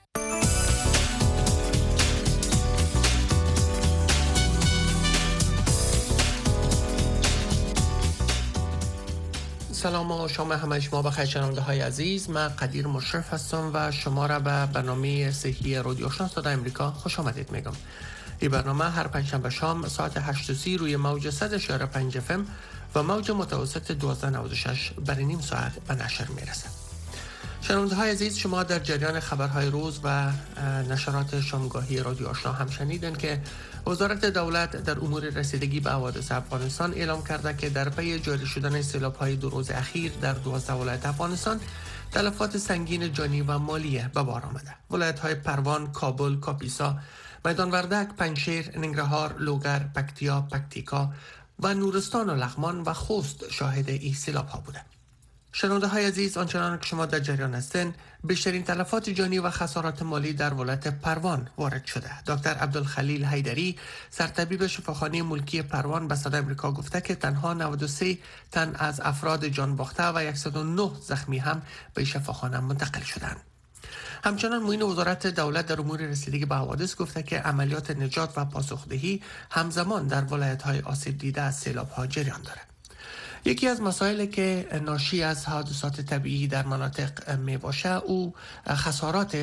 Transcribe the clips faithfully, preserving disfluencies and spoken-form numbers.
سلام و شما همه شما بخیر شنونده های عزیز. من قدیر مشرف هستم و شما را به برنامه صحی رادیو آشنا صدای امریکا خوش آمدید میگم. این برنامه هر پنجشنبه شام ساعت هشت و سی روی موج صد و شش و پنج اف ام و موج متوسط دوازده و نود و شش برای نیم ساعت به نشر میرسه. شنونده های عزیز، شما در جریان خبرهای روز و نشرات شامگاهی رادیو آشنا هم شنیدن که وزارت دولت در امور رسیدگی به حوادث افغانستان اعلام کرده که در پی جاری شدن سیلاب‌های دو روز اخیر در دوازده ولایت افغانستان تلفات سنگین جانی و مالی به بار آمده. ولایت‌های پروان، کابل، کاپیسا، میدان وردک، پنجشیر، ننگرهار، لوگر، پکتیا، پکتیکا و نورستان و لغمان و خوست شاهد این سیلاب‌ها بوده. شنونده های عزیز، آنچنان که شما در جریان هستند، بیشترین تلفات جانی و خسارات مالی در ولایت پروان وارد شده. دکتر عبدالخلیل حیدری، سرطبیب شفاخانه ملکی پروان، به صدای امریکا گفته که تنها نود و سه تن از افراد جان باخته و صد و نه زخمی هم به شفاخانه منتقل شدند. همچنان معین وزارت دولت در امور رسیدگی به حوادث گفته که عملیات نجات و پاسخدهی همزمان در ولایت‌های آسیب دیده از سیلاب‌ها جریان دارد. یکی از مسائلی که ناشی از حادثات طبیعی در مناطق می باشه او خسارات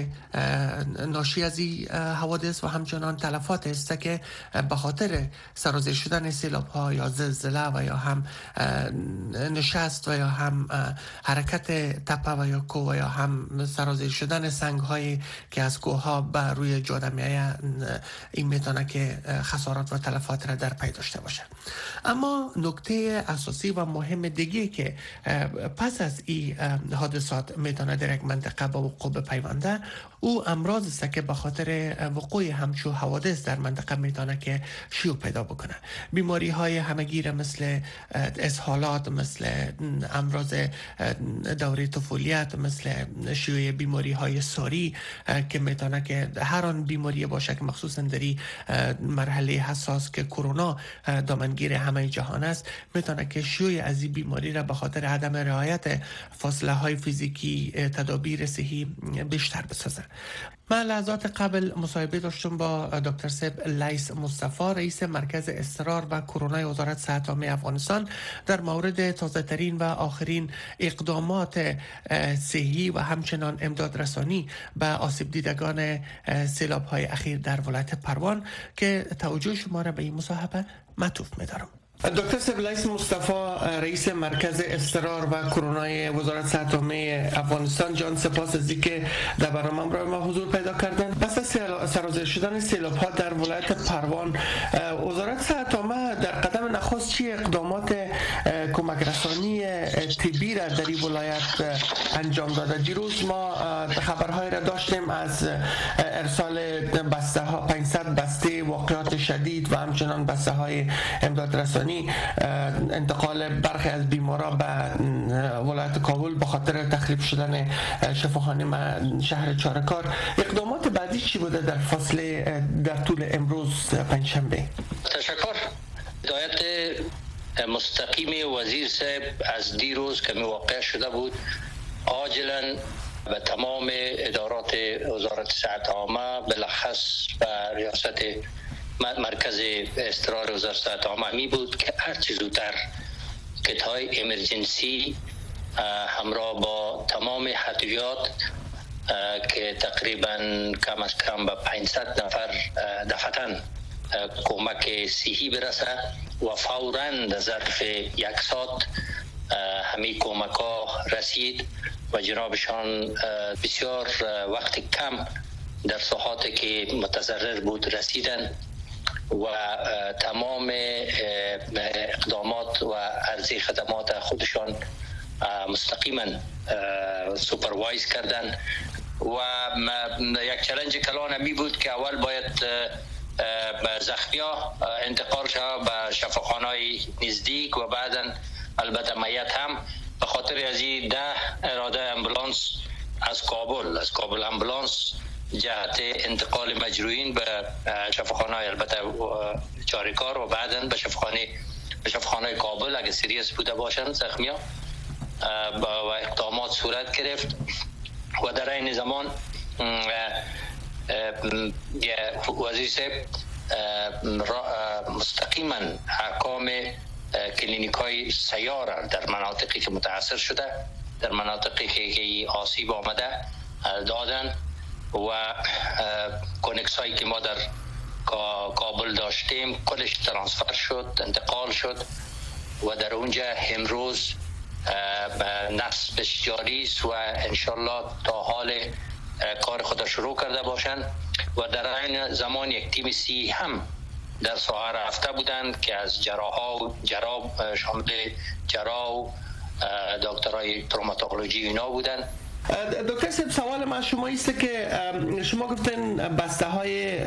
ناشی از این حوادث و همچنان تلفات است که به خاطر سرازیر شدن سیلاب ها یا زلزله و یا هم نشست و یا هم حرکت تپه و یا کوه و یا هم سرازیر شدن سنگ هایی که از کوه ها بر روی جاده میآید، این میتونه که خسارات و تلفات را در پی داشته باشه. اما نکته اساسی و مهم دیگه که پس از این حادثات میتونه در یک منطقه با وقوع بپیونده او امراض است که به خاطر وقوع همچو حوادث در منطقه میتونه که شیوع پیدا بکنه. بیماری های همگیر مثل اسهالات، مثل امراض دوره طفولیت، مثل شیوع بیماری های ساری که میتونه که هر آن بیماری باشه که مخصوصا در مرحله حساس که کرونا دامنگیر همه جهان است، میتونه که شیوع از این بیماری را به خاطر عدم رعایت فاصله های فیزیکی، تدابیر صحی بیشتر بسازه. من لحظات قبل مصاحبه داشتم با دکتر سب لیس مصطفی، رئیس مرکز اضطرار و کرونا وزارت صحت عامه افغانستان، در مورد تازه ترین و آخرین اقدامات صحی و همچنان امداد رسانی به آسیب دیدگان سیلاب های اخیر در ولایت پروان که توجه شما را به این مصاحبه معطوف می‌دارم. دکتر سب لیس مصطفی، رئیس مرکز اضطرار و کرونا وزارت صحت عامه افغانستان، جان سپاس از اینکه در برنامه برای ما حضور پیدا کردن. پس از سرازیر شدن سیلاب‌ها در ولایت پروان، وزارت صحت عامه در قدم نخست چه اقدامات کمک رسانی طبی را در این ولایت انجام داده؟ دیروز ما خبرهای را داشتیم از ارسال بسته ها، پانصد بسته واقعات شدید و همچنان بسته های امداد رسانی، انتقال برخی از بیماران به ولایت کابل به خاطر تخریب شدن شفاخانه شهر چارکار. اقدامات بعدی چی بوده در فاصله در طول امروز پنجشنبه؟ تشکر. هدایت مستقیم وزیر صاحب از دیروز که واقع شده بود عاجلا به تمام ادارات وزارت صحت عامه، بالاخص به ریاست مرکز اضطرار وزارت صحت عامه می بود که هر چیز زودتر کت‌های امرجنسی همراه با تمام حتویات که تقریبا کم از کم به پانصد نفر دفعتاً کمک صحی برسه و فوراً در ظرف یک ساعت همه کمک ها رسید و جنابشان بسیار وقت کم در ساحاتی که متضرر بود رسیدن و تمام اقدامات و عرضه خدمات خودشان مستقیما سوپروایز کردن و یک چالش کلان همی بود که اول باید به زخمیا انتقال شد به شفاخانه‌های نزدیک و بعدا البته میت هم به خاطر از این ده اراده امبولانس از کابل از کابل امبولانس جهت انتقال مجروحین به شفاخانه البته چارکار و بعداً به شفاخانه به شفاخانه کابل اگه سریس بوده باشند زخمیا و اقدامات صورت گرفت و در این زمان وزیر صاحب مستقیما احکام کلینیک های سیار در مناطقی که متاثر شده، در مناطقی که آسیب آمده دادن و کانکس هایی که ما در کابل داشتیم کلش ترانسفر شد، انتقال شد و در اونجا امروز نصبش جاری است و انشالله تا حال کار خود شروع کرده باشند و در این زمان یک تیم سی هم در ساحه رفته بودند که از جراحا و جراح شامل جراح و دکترای تروماتولوژی اینا بودند. دکتر صاحب سوال من شما است که شما گفتن بسته های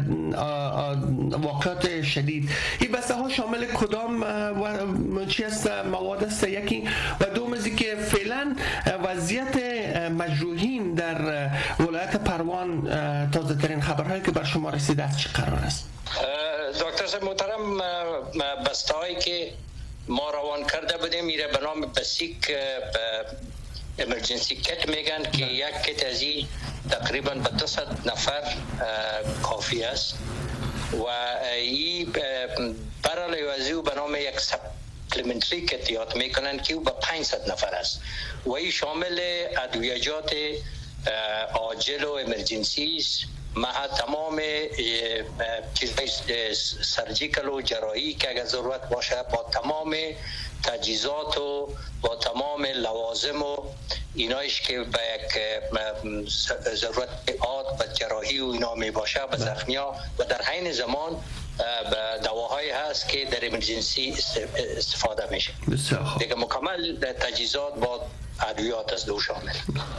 واقعات شدید، این بسته ها شامل کدام و چی است مواد است؟ یکی و دوم از که فعلا وضعیت مجروحین در ولایت پروان تازه ترین خبرهایی که بر شما رسیده است چه قرار است؟ دکتر صاحب محترم، بسته هایی که ما روان کرده بودیم میره به نام بسیک امرجنسی کت میگن که یک کت از این تقریبا به دویست نفر کافی است و این برای وضعی به نام یک سپلیمنتری کت یاد میکنن که او به پانصد نفر است و این شامل ادویجات عاجل و امرجنسی است مع تمام چیزهای سرجیکل و جراحی که اگر ضرورت باشه با تمام تجهیزات و با تمام لوازم و اینایش که به یک ضرورت آت و جراحی و اینا می باشه به زخمیا و در حین زمان دواهایی هست که در امرجنسی استفاده میشه. دیگه مکمل تجهیزات با ادویات از دو شامل.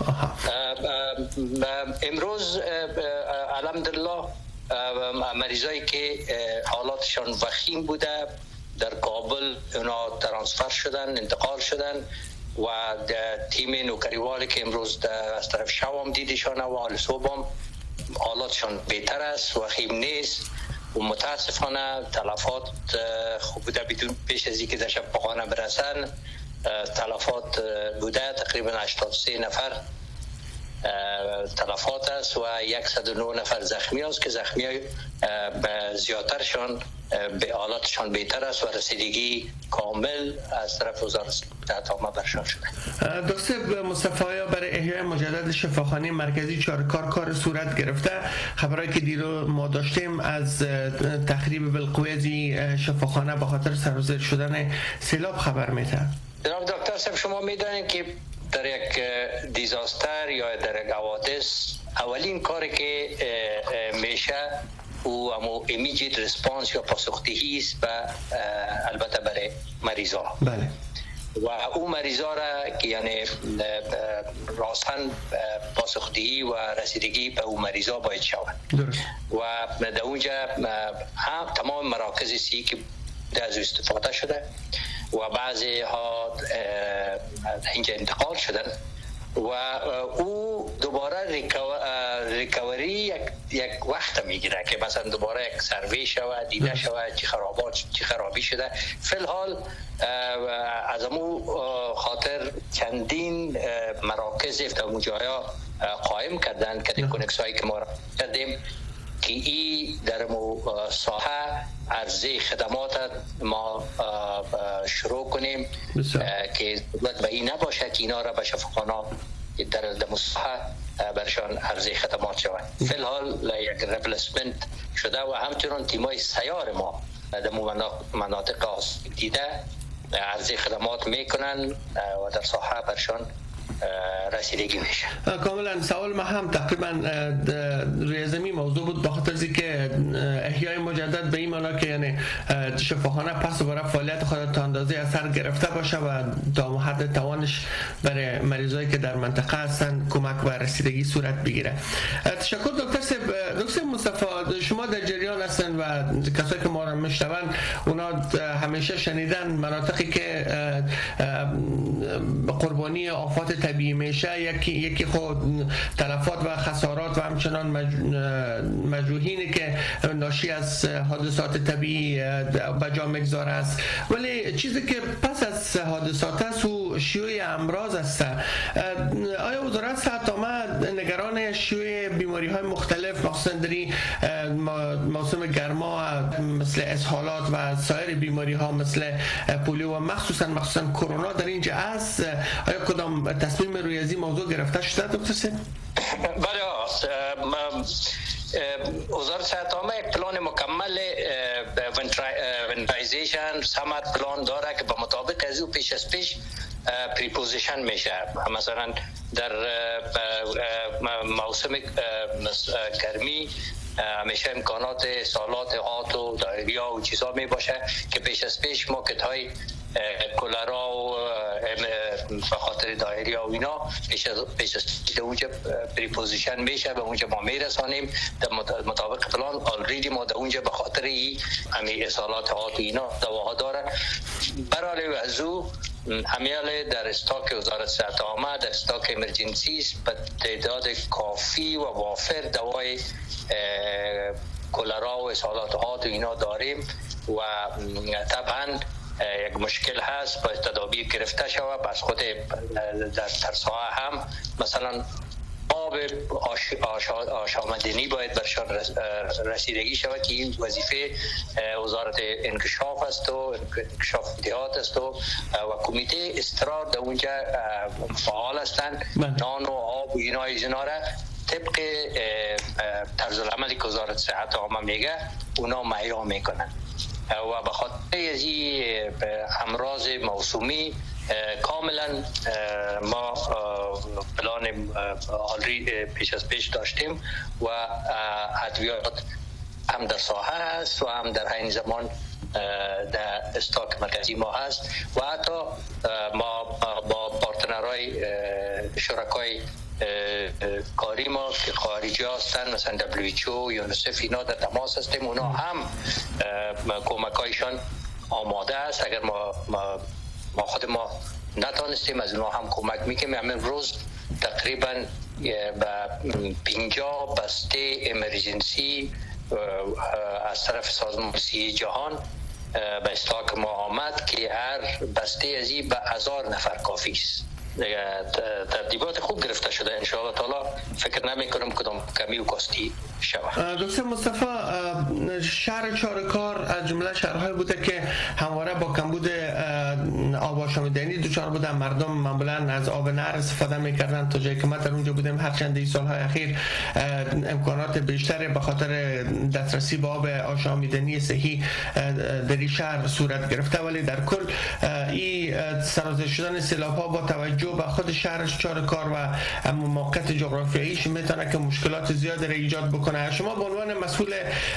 امروز الحمدلله مریضایی که حالاتشان وخیم بوده در کابل اونا ترانسفر شدن، انتقال شدن و تیم نوکریوالی که امروز از طرف شوام دیدشان و حال صبحم حالاتشان بهتر است، وخیم نیست و متاسفانه تلفات خوب بوده بدون پیش از اینکه در شفاخانه برسن تلفات بوده تقریبا هشتاد و سه نفر تلفات است و صد و نه نفر زخمی است که زخمی های زیادترشان به حالاتشان بهتر است و رسیدگی کامل از طرف وزارت صحت عامه برشان شده. دکتر مصطفی برای احیای مجدد شفاخانه مرکزی چارکار کار صورت گرفته. خبرایی که دیرو ما داشتیم از تخریب بالقوه شفاخانه به خاطر سرازیر شدن سیلاب خبر میده. جناب دکتر صاحب شما میدونید که در یک دیزاستر یا در یک حوادث اولین کاری که میشه او امو ایمیجیت ریسپانس یا پاسخدهی است و البته برای مریضا. بله. و او مریضا را که یعنی راستاً پاسخدهی و رسیدگی به او مریضا باید شود. درست. و در اونجا هم تمام مراکز سی که از استفاده شده و بعضی ها اینجا انتقال شدن و او دوباره ریکاوری یک, یک وقت میگیره که مثلا دوباره یک سروی شود دیده شود چی خرابات چی خرابی شده. فی الحال از امو خاطر چندین مراکز افتمو جایا قائم کردن که دی کنکس هایی که ما را کردیم که ای در مو ساحه عرضه خدمات ما شروع کنیم که ضرورت به این نباشه که اینا را به شفاخانه در مصحه برشان عرضه خدمات شود. فی الحال یک ریپلیسمنت شده و همچنان تیمای سیار ما در مناطق آسیب دیده عرضه خدمات میکنن و در ساحه برشان رسیدگی میشه. کاملا سوال ما هم تقریبا روی زمین موضوع بود، بخاطر از اینکه احیای مجدد به این معنا که یعنی شفاخانه پس دوباره فعالیت خود تا اندازه اثر گرفته باشه و تا حد توانش برای مریضایی که در منطقه هستن کمک و رسیدگی صورت بگیره. تشکر دکتر صاحب. دکتر مصطفی شما در جریان هستن و کسایی که ما را میشنون اونا همیشه شنیدن مناطقی که قربانی آفات طبیعی میشه، یکی یکی خود تلفات و خسارات و همچنان مجروحینی که ناشی از حادثات طبیعی به جا میگذاره است. ولی چیزی که پس از حادثات است و شیوع امراض است. آیا وزارت صحت عامه نگران شیوع بیماری های مختلف مخصوصا در موسم گرما مثل اسهالات و سایر بیماری ها مثل پولیو و مخصوصا مخصوصا کرونا در اینجا است؟ آیا کدام تصمیم روی از این موضوع گرفته شده دکتر سید؟ بله، وزارت صحت عامه یک پلان مکمل ونترایزیشن سمت پلان داره که به مطابق از او پیش از پیش پریپوزیشن میشه. مثلا در موسم گرمی همیشه امکانات سالات هات و دایریا و چیزا می باشه که پیش از پیش ما کت های کولرا و به خاطر دایریا و اینا پیش از پیش از اونجا پریپوزیشن میشه، به اونجا ما میرسانیم. در مطابق پلان آلریدی ما در اونجا به خاطر ای همین اصالات هات و اینا دواها داره. برای از او همیال در استاک وزارت صحت عامه در استاک امرجنسی به تعداد کافی و وافر دوای کولرا و اصالات هات و اینا داریم و طبعا یک مشکل هست باید تدابیر گرفته شود. پس خود در ترساها هم مثلا آب آش، آش، آشامدنی باید برشان رسیدگی شود که این وظیفه وزارت انکشاف است و انکشاف دهات است و کمیته استرار در اونجا فعال هستند. نان و آب و اینا اینا را طبق طرز العملی که وزارت صحت عامه میگه اونا مهیا میکنن و به خاطر از این امراض موسومی کاملا ما پلان آلری پیش از پیش داشتیم و ادویات هم در ساحه هست و هم در این زمان در استاک مرکزی ما هست و حتی ما با پارتنرهای شرکای کاری ما که خارجی هستن مثلا دبلیو اچ او، یونیسف اینا در تماس هستیم. اونا هم کمکایشان آماده است. اگر ما ما, ما خود ما نتانستیم از اونا هم کمک میکنیم. همین روز تقریبا به پنجاه بسته امرجنسی از طرف سازمان صحت جهان به استاک ما آمد که هر بسته از این به هزار نفر کافی است. ترتیبات خوب گرفته شده ان شاء الله تعالی. فکر نمی کنم کدام کمی و کاستی شود. دکتر مصطفی، شهر چارکار از جمله شهرهای بوده که همواره با کمبود آب آشامیدنی دچار بودن. مردم معمولا از آب نهر استفاده میکردن. تا جایی که ما در اونجا بودیم هرچند این سالهای اخیر امکانات بیشتری به خاطر دسترسی به آب آشامیدنی صحی در این شهر صورت گرفته، ولی در کل این سرازیر شدن سیلاب‌ها با توجه به خود شهر چارکار و موقعیت جغرافیاییش میتونه که مشکلات زیادی را ایجاد بکنه. شما به عنوان مسئول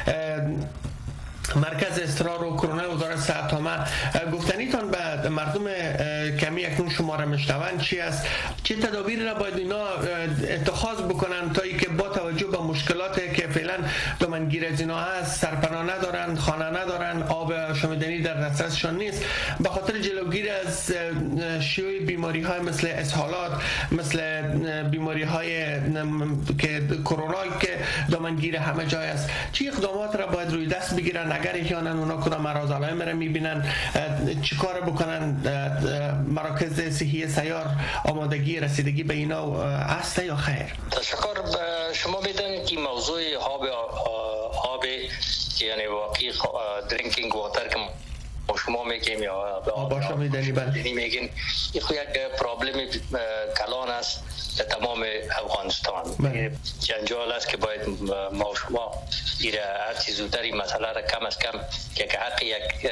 مرکز استرار و کرونا وزارت صحت عامه گفتنیتان به مردم کمی اکنون شما را میشنوند چی است؟ چه تدابیری را باید اینا اتخاذ بکنن تا اینکه با توجه به مشکلاتی که فعلا دامنگیر از اینا هست، سرپناه ندارن، خانه ندارن، آب آشامیدنی در دسترسشان نیست، به خاطر جلوگیری از شیوع بیماری های مثل اسهالات، مثل بیماری های که کرونا که دامنگیر همه جای است، چه اقدامات را باید روی دست بگیرن اگر احیانا اونا کدام مراز علائم را میبینن؟ چیکار بکنن؟ مراکز صحی سیار آمادگی رسیدگی به اینا است یا خیر؟ تشکر. شما میدونید که موضوع آب آب یعنی واقعی درینکینگ واتر که شما میگیم یا آب آشامیدنی بله میگین، این خود یک پرابلم کلان است در تمام افغانستان. جنجال است که باید ما شما ایره هر چیز زودتر این مسئله را کم از کم که حق یک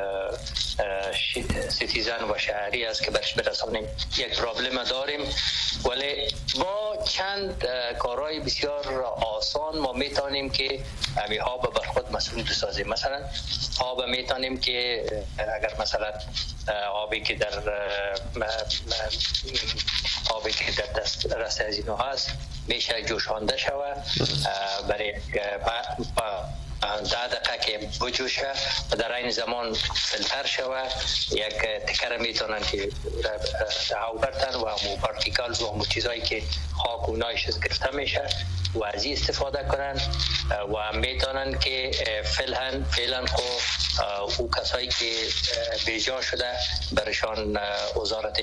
سیتیزن و شهری است که برش برسانیم. یک پرابلم داریم ولی با چند کارهای بسیار آسان ما میتونیم که همی آب بر خود مسئول بسازیم. مثلا آب میتونیم که اگر مثلا آبی که در آبی که در دست رسته از اینو هست میشه جوشانده شود برای ده دقیقه که بجوشه و در این زمان فیلتر شوه، یک تکر میتونن که هوا برتن و همو پارتیکلز و همو چیزهایی که خاک و نایش گرفته میشه و از این استفاده کنن و میتونن که فعلا فعلا خو او کسایی که بیجا شده برشان وزارت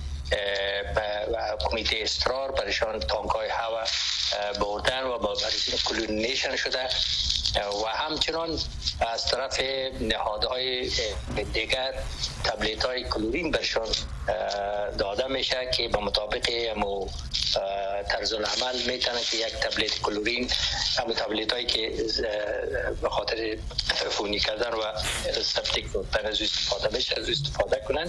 کمیته استقرار برشان تانکای هوا بردن و با برشان کلونیشن شده و همچنان از طرف نهادهای دیگر تبلیت های کلورین برشان داده میشه که به مطابق همو طرز العمل میتونه که یک تبلیت کلورین همو تبلیت هایی که به خاطر فونی کردن و سپتیک بودن از استفاده میشه از استفاده کنن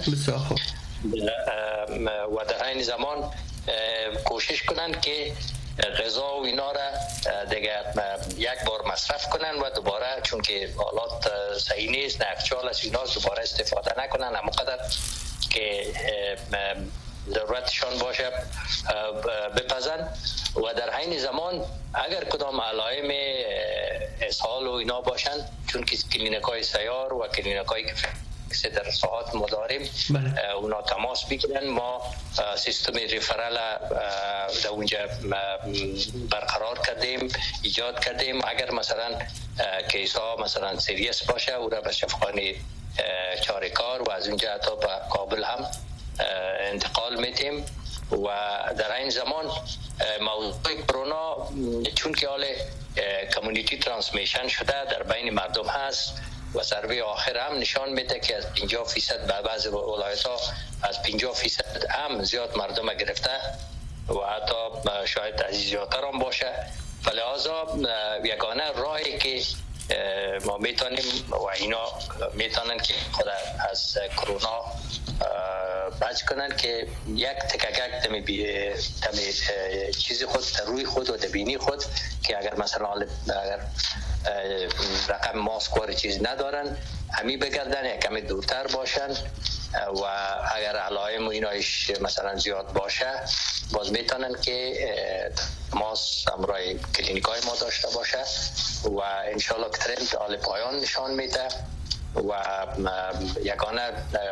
و در این زمان کوشش کنن که غذا و اینا را دیگه یک بار مصرف کنن و دوباره چون که حالات صحیح نیست نخچال از اینا دوباره استفاده نکنن، اما قدر که ضرورتشان باشه بپزن و در حین زمان اگر کدام علائم اسهال و اینا باشن، چون که کلینیک های سیار و کلینیک های که در ساعات ما داریم اونا تماس بگیرن، ما سیستم ریفرال در اونجا برقرار کردیم ایجاد کردیم. اگر مثلا کیس ها مثلا سیریس باشه او را به شفاخانه چارکار و از اونجا تا به کابل هم انتقال میدیم و در این زمان موضوع کرونا چون که حال کمیونیتی ترانسمیشن شده در بین مردم هست و سروی آخر هم نشان میده که از پنجاه فیصد به بعض ولایت ها از پنجاه فیصد هم زیاد مردم گرفته و حتی شاید از زیادتر هم باشه. فلذا یگانه راهی که ما میتونیم و اینا میتونن که خود از کرونا بچ کنن که یک تکگک دمی بی دمی چیزی خود در روی خود و دبینی خود که اگر مثلا اگر رقم ماسک و چیز ندارن همی بگردن یک کمی دورتر باشن و اگر علائم و اینایش مثلا زیاد باشه باز میتونن که ماس امرای کلینیک های ما داشته باشه و انشالله که ترند آل پایان نشان میده و یگانه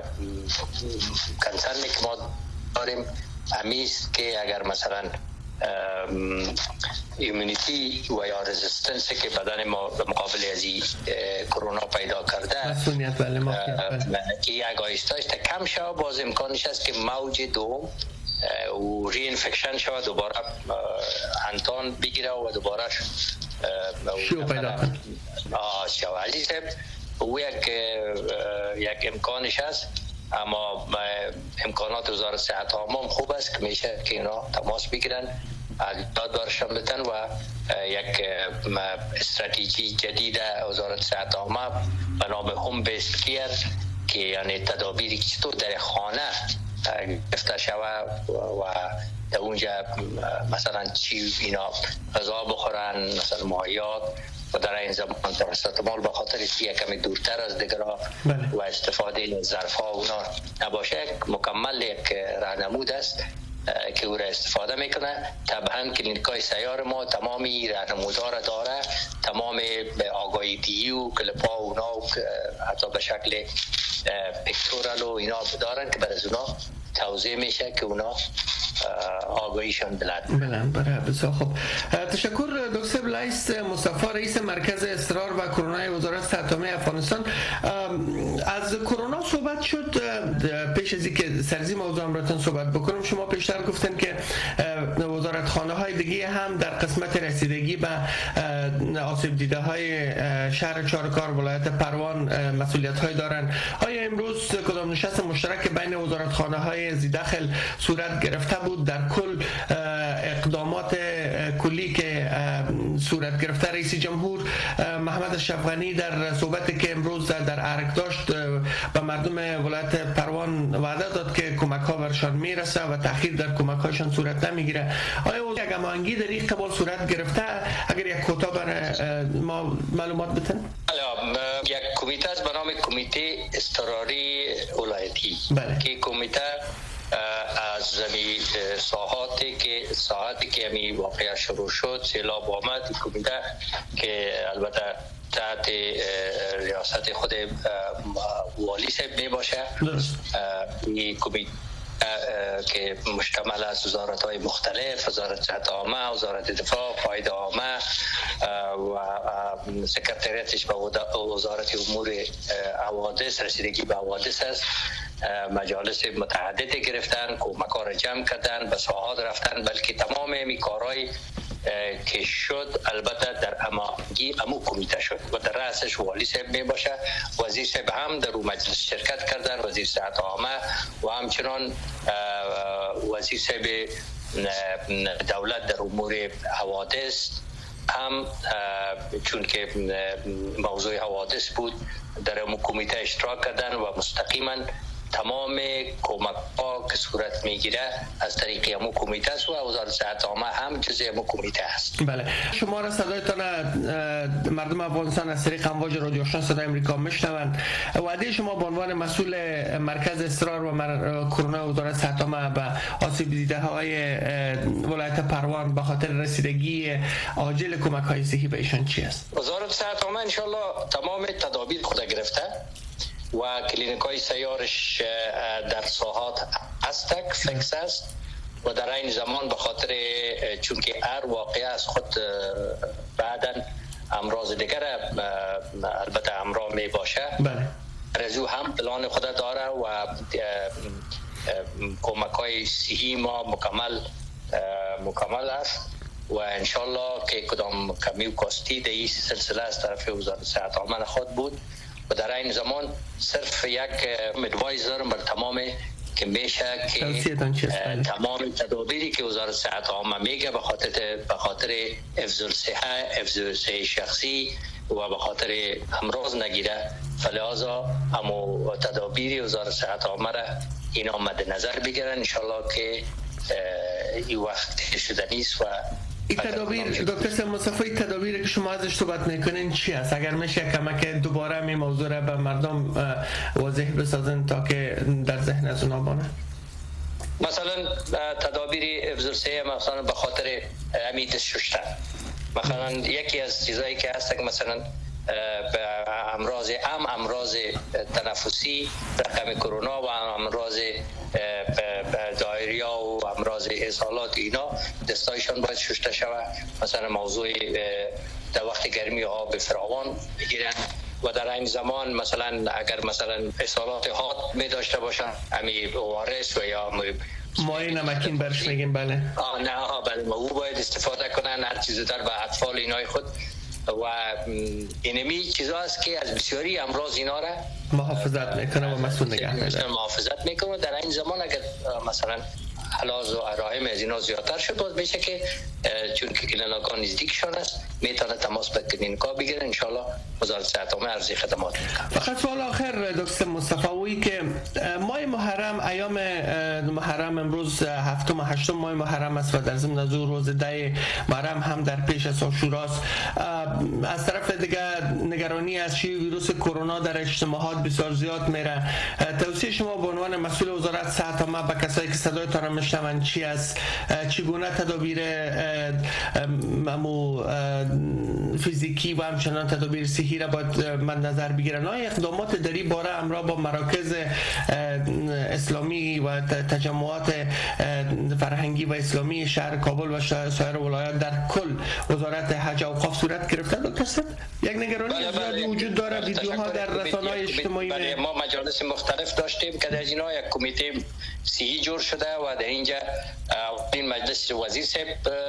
کنسرنی که ما داریم همیست که اگر مثلا ایمونیتی و یا رزیستنس که بدن ما به مقابل از کرونا پیدا کرده مسئولیت بله ما که یک آیستایش کم شود، باز امکانش است که موج دوم و ری انفکشن شود دوباره انتان بگیره و دوباره شو پیدا کنه شوالی او یک یک امکانش است، اما امکانات وزارت صحت عامه خوب است که میشه که اینا تماس بگیرن داد برشان بدن و یک استراتژی جدید وزارت صحت عامه به نام هوم بیسد کیر که یعنی تدابیری که چطور در خانه گرفته شود و در اونجا مثلا چی اینا غذا بخورن مثلا ماهیات و در این زمان پاراسیتامول به خاطر که کمی دورتر از دیگرها و استفاده از ظرف‌ها اونا نباشه مکمل یک راهنمود است که او را استفاده میکنه. طبعا کلینیکای سیار ما تمامی راهنمودها را داره، تمام آگاهی دی و کلپا اونا و حتی به شکل پیکتورال و اینا دارن که برای اونا توضیح میشه که اونا آگاهیشان بلند بلند برای بسیار خوب. تشکر دکتر بلایس مصطفی رئیس مرکز استقرار و کرونا وزارت صحت عامه افغانستان. از کرونا صحبت شد، پیش از اینکه سرزی موضوع امراتون صحبت بکنم شما پیشتر گفتن که وزارت خانه های دیگه هم در قسمت رسیدگی به آسیب دیده های شهر چارکار ولایت پروان مسئولیت های دارن. آیا امروز کدام نشست مشترک بین وزارت خانه های زیداخل صورت گرفته بود؟ در کل اقدامات کلی که صورت گرفته رئیس جمهور محمد اشرف غنی در صحبتی که امروز در ارگ داشت به مردم ولایت پروان وعده داد که کمک ها برشان میرسه و تأخیر در کمک هاشان صورت نمیگیره. آیا یک هماهنگی در این قبال صورت گرفته؟ اگر یک کوتاه برای ما معلومات بدن؟ یک کمیته است به نام کمیته اضطراری ولایتی بله. که کمیته از زمین ساحاتی که ساحاتی که می واقعا شروع شد سیلاب آمد کمیته که البته تحت ریاست خود والی صاحب می باشه. این کمیته که مشتمل از وزارت‌های مختلف، وزارت صحت عامه، وزارت دفاع، فایده عامه و سکرتریاتش به وزارت امور حوادث، رسیدگی به حوادث است. مجالس متعدد گرفتن، کمک‌ها را جمع کردن، به ساحات رفتن، بلکه تمام این کارهای که شد البته در اماگی امو کمیته شد و در رأسش والی صاحب می باشه. وزیر صاحب هم در اون مجلس شرکت کردن، وزیر صحت عامه و همچنان وزیر صاحب دولت در امور حوادث هم، چون که موضوع حوادث بود، در امو کمیته اشتراک کردن و مستقیما تمام کمک ها که صورت میگیره از طریق امو کمیته است و وزارت صحت عامه هم جزء امو کمیته است. بله، شما را صدایتان مردم افغانستان از طریق امواج رادیو آشنا صدای امریکا میشنوند. وعده شما به عنوان مسئول مرکز اصرار و مر... کرونا وزارت صحت عامه به آسیب دیده های ولایت پروان به خاطر رسیدگی عاجل کمک های صحی به ایشان چی است؟ وزارت صحت عامه ان شاء الله تمام تدابیر خود گرفته و کلینیک های سیارش در ساحات هستک فکس است و در این زمان به خاطر چون که هر واقعه از خود بعداً امراض دیگر البته امراض می باشه، بله، رزو هم پلان خود داره و کمک های صحی ما مکمل مکمل است و انشالله که کدام کمی و کاستی در این سلسله از طرف وزارت صحت عامه خود بود و در این زمان صرف یک مدوایزر بر تمام که میشه که تمام تدابیری که وزارت صحت عامه میگه به خاطر به خاطر حفظ الصحه، حفظ صحه شخصی و به خاطر امراض نگیره، فلذا همو تدابیری وزارت صحت عامه را اینا مد نظر بگیرن ان شاء الله که این وقت شده نیست. و این تدابیر دکتر مصطفی، تدابیری که شما ازش صحبت میکنین چی است؟ اگر میشه کمک دوباره می موضوع را به مردم واضح بسازن تا که در ذهن از اونا بانه. مثلا تدابیر حفظ الصحه مثلا به خاطر امید ششتن، مثلا یکی از چیزایی که هست که مثلا امراض ام امراض تنفسی، رقم کرونا و امراض دایریا و امراض اسهالات، اینا دستایشان باید شسته شود. مثلا موضوع در وقت گرمی آب فراوان بگیرن و در این زمان مثلا اگر مثلا اسهالات حاد می داشته باشن امی اوارس و یا مایع نمکین برش میگیم. بله آه نه ها بله او باید استفاده کنن هر چیز در به اطفال اینای خود و اینمی چیزا است که از بسیاری امراض اینا را محافظت میکنه و مسئول نگه میداره، محافظت میکنه. در این زمان اگر مثلا حلاز و اراهم از اینا زیادتر شد باز میشه که چون که کلینیکا نزدیکشان است میتونه تماس به کلینیکا بگیره. ان شاء الله وزارت صحت عامه ارزی خدمات میکنه. فقط سوال آخر دکتر مصطفی که ماه محرم، ایام محرم امروز هفتم و هشتم ماه محرم است و در ضمن از روز ده محرم هم در پیش از عاشورا است. از طرف دیگر نگرانی از شیوع ویروس کرونا در اجتماعات بسیار زیاد میره. توصیه شما به عنوان مسئول وزارت صحت عامه به کسایی که صدایتان را میشنوند چی است؟ چگونه تدابیر ممو فیزیکی و همچنان تدابیر صحی را باید مد نظر بگیرن؟ آیا اقدامات در این باره همراه با مراکز اسلامی و تجمعات فرهنگی و اسلامی شهر کابل و سایر ولایات در کل وزارت حج و اوقاف صورت گرفته دکتر صاحب؟ یک نگرانی زیادی وجود داره، ویدیوها در رسانه‌های اجتماعی بله ما مجالس مختلف داشتیم که در اینا یک کمیته صحی جور شده و در اینجا این مجلس وزیر صاحب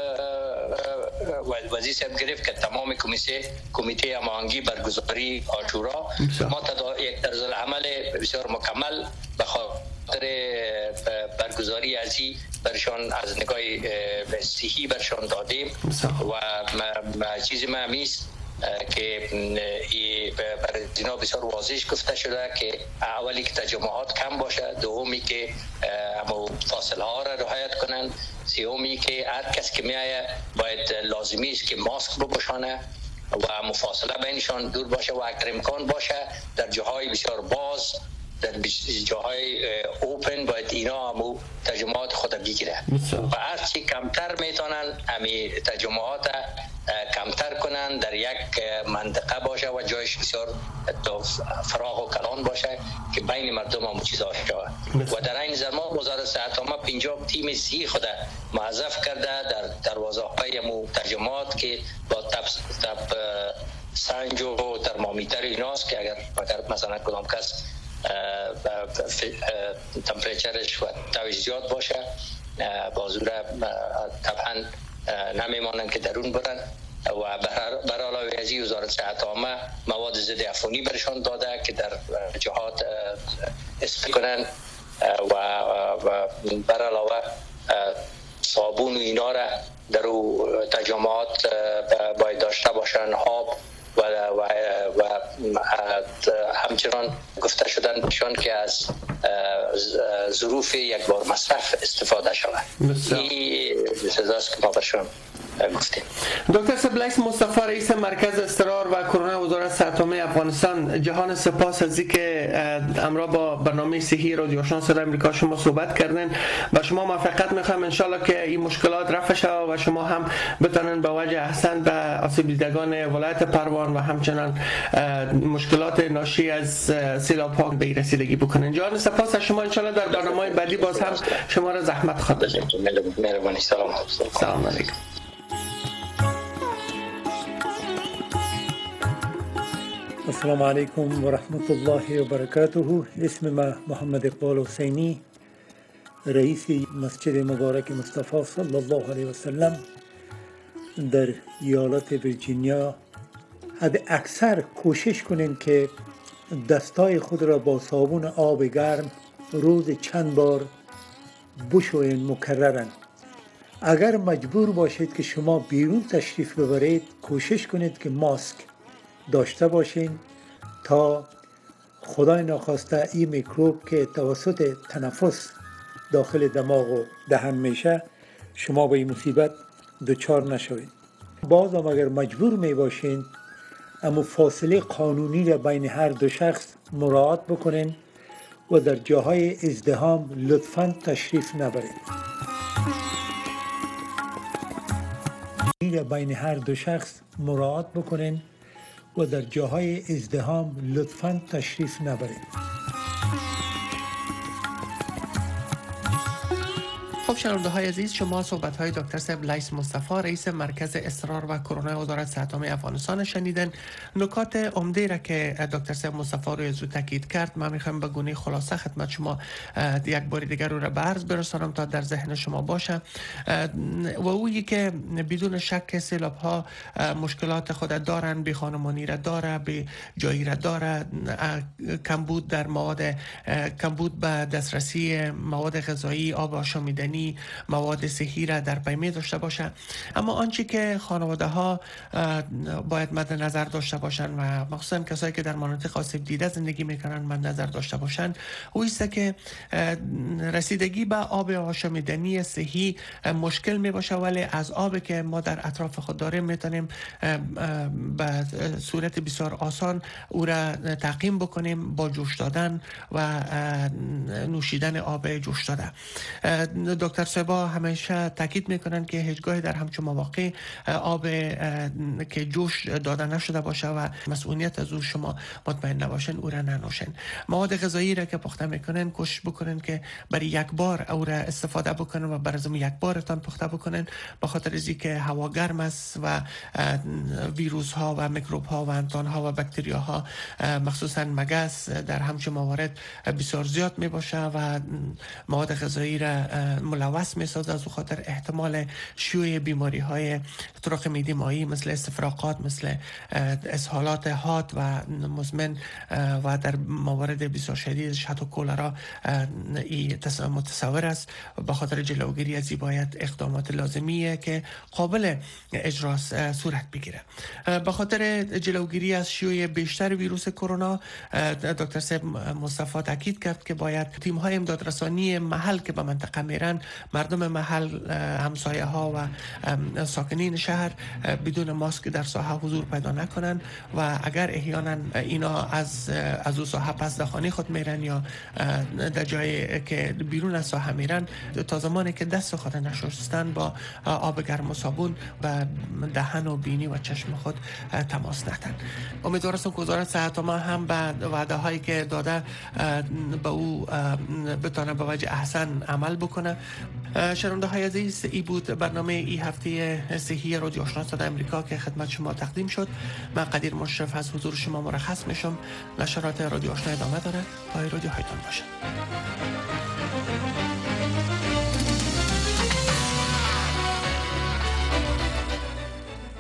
وزیر صاحب گرفت که تمام کمیته کمیته هماهنگی برگزاری عاشورا ما تدا یک طرز العمل بسیار مکمل به خاطر برگزاری ازی برشان از نگاه صحی برشان دادیم و چیزی ما همیست که برای اینا بسیار واضح گفته شده که اولی که تجمعات کم باشه، دومی که فاصله ها را رعایت کنن، سومی که هر کس که میایه باید لازمی است که ماسک بپوشانه و مفاصله بینشان دور باشه و اگر امکان باشه در جاهای بسیار باز، در جاهای اوپن باید اینا همو تجمعات خود بگیره و هرچی کمتر میتونن همی تجمعات کمتر کنن، در یک منطقه باشه و جایش بسیار فراغ و کلان باشه که بین مردم هم چیزا شود. و در این زمان وزارت صحت عامه پنجاه تیم سی خود موظف کرده در دروازه‌های مو ترجمات که با تب تب سنج و ترمامیتر ایناست که اگر اگر مثلا کدام کس تمپریچرش و توش زیاد باشه بازور طبعا نمیمانند که درون برن و بر علاوه از این وزارت صحت عامه مواد ضد عفونی برشان داده که در جهات استفاده کنن و بر علاوه صابون و اینا را در تجمعات باید داشته باشن، آب و و و همچنان گفته شدن بهشان که از ظروف یک بار مصرف استفاده شود. این سزاست که ما برشان گفتیم. دکتر سبلیس مصطفی رئیس مرکز اضطرار و کرونا وزارت صحت عامه افغانستان، جهان سپاس از اینکه امروز با برنامه صحی رادیو آشنا صدای امریکا شما صحبت کردن. با شما موفقیت میخوام ان شاء الله که این مشکلات رفع شود و شما هم بتونن به وجه احسن به آسیب دیدگان ولایت پروان و همچنان مشکلات ناشی از سیلاب ها به رسیدگی بکنن. جهان سپاس از شما. ان شاء الله در برنامه بعدی باز هم شما را زحمت خواهد داد. مهربانی. سلام. سلام علیکم. السلام علیکم و رحمت الله و برکاته. اسم ما محمد اقبال حسینی، رئیس مسجد مبارک مصطفی صلی الله علیه و سلم در ایالت ویرجینیا. حد اکثر کوشش کنین که دستای خود را با صابون آب گرم روز چند بار بشوین مکررن. اگر مجبور باشید که شما بیرون تشریف ببرید کوشش کنید که ماسک داشته باشین تا خدای ناخواسته این میکروب که توسط تنفس داخل دماغ و دهن میشه شما به این مصیبت دچار نشوید. باز هم اگر مجبور می باشین اما فاصله قانونی را بین هر دو شخص مراعات بکنین و در جاهای ازدحام لطفاً تشریف نبرید. بین هر دو شخص مراعات بکنین و در جاهای ازدحام لطفاً تشریف نبرید. خب شنونده های عزیز، شما صحبت های دکتر سبلیس مصطفی رئیس مرکز اضطرار و کرونا وزارت صحت عامه افغانستان شنیدن. نکات عمده را که دکتر سب مصطفی روی زود تاکید کرد من میخوام به گونه خلاصه خدمت شما یک بار دیگر رو را به عرض برسانم تا در ذهن شما باشه. و اویی که بدون شک سیلاب ها مشکلات خود دارن، بی خانمانی را داره، بی جایی را داره، کمبود در مواد، کمبود به دسترسی مواد غذایی، آب آشامیدنی، مواد صحی را در پیمه داشته باشه. اما آنچه که خانواده ها باید مد نظر داشته باشن و مخصوصا کسایی که در مناطق آسیب دیده زندگی میکنن مد نظر داشته باشن او است که رسیدگی به آب آشامیدنی صحی مشکل می باشه، ولی از آبی که ما در اطراف خود داریم میتونیم به صورت بسیار آسان او را تعقیم بکنیم با جوش دادن و نوشیدن آب جوش داده. دکتر سبا همیشه تاکید میکنن که هیچگاه در همچون مواقع آب که جوش داده نشده باشه و مسئولیت از او شما مطمئن نباشن او را ننوشن. مواد غذایی را که پخته میکنن کوشش بکنن که برای یک بار او را استفاده بکنن و بر از یک بارتان پخته بکنن، به خاطر از اینکه هوا گرم است و ویروس ها و میکروب ها و انتان ها و باکتریا ها مخصوصا مگس در همچون موارد بسیار زیاد می باشه و مواد غذایی را ملوث می سازه. از خاطر احتمال شیوع بیماری های طرق معده مایی مثل استفراغات، مثل اسهالات حاد و مزمن و در موارد بسیار شدیدش حتی کولرا متصور است. به خاطر جلوگیری از این باید اقدامات لازمیه که قابل اجرا صورت بگیره. به خاطر جلوگیری از شیوع بیشتر ویروس کرونا دکتر سب مصطفی تاکید کرد که باید تیم های امدادرسانی محل که به منطقه میرن مردم محل، همسایه ها و ساکنین شهر بدون ماسک در ساحه حضور پیدا نکنن و اگر احیانا اینا از از اون ساحه پس دخانه خود میرن یا در جایی که بیرون از ساحه میرن، تا زمانی که دست خود نشستن با آب گرم و صابون به دهن و بینی و چشم خود تماس ندن. امیدوارم که وزارت صحت ما هم به وعده هایی که داده به او بتونه به وجه احسن عمل بکنه. شنونده های عزیز، ای بود برنامه ای هفته صحی رادیو آشنا صدای امریکا که خدمت شما تقدیم شد. من قدیر مشرف از حضور شما مرخص میشم. نشرات رادیو آشنا ادامه داره. پای رادیو هایتان باشد.